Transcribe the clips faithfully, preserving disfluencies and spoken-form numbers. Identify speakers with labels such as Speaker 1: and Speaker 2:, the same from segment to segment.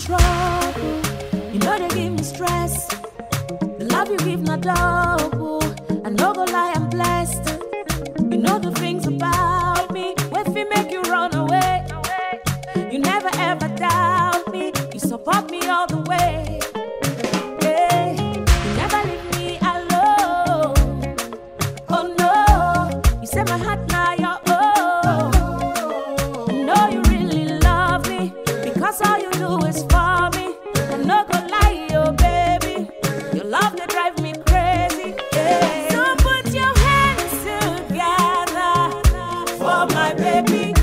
Speaker 1: trouble. You know they give me stress. The love you give not double. I no go lie, I'm blessed. You know the things about me. If we make you run away, you never ever doubt me. You support me all the way. Yeah. You never leave me alone. Oh no, you set my heart now your own. I know you really love me because all you do is for me. I no go lie, oh baby. Your love they drive me crazy. Yeah. So put your hands together for my baby.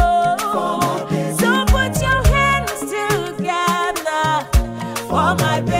Speaker 1: For my baby.